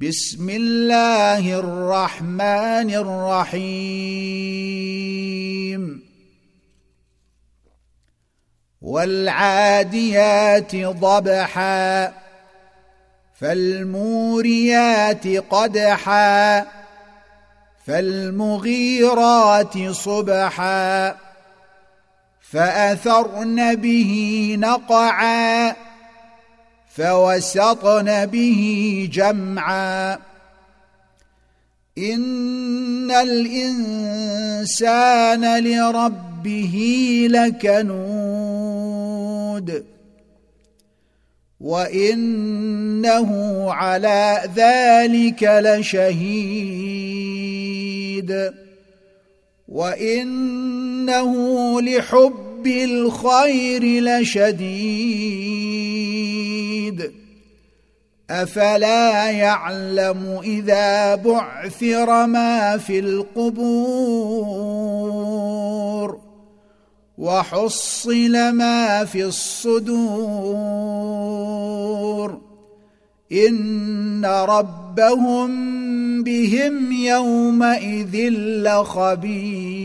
بسم الله الرحمن الرحيم والعاديات ضبحا فالموريات قدحا فالمغيرات صبحا فأثرن به نقعا فوسطن به جمعا إن الإنسان لربه لكنود وإنه على ذلك لشهيد وإنه لحب الخير لشديد أفلا يعلم إذا بعثر ما في القبور وحصل ما في الصدور إن ربهم بهم يومئذ لخبير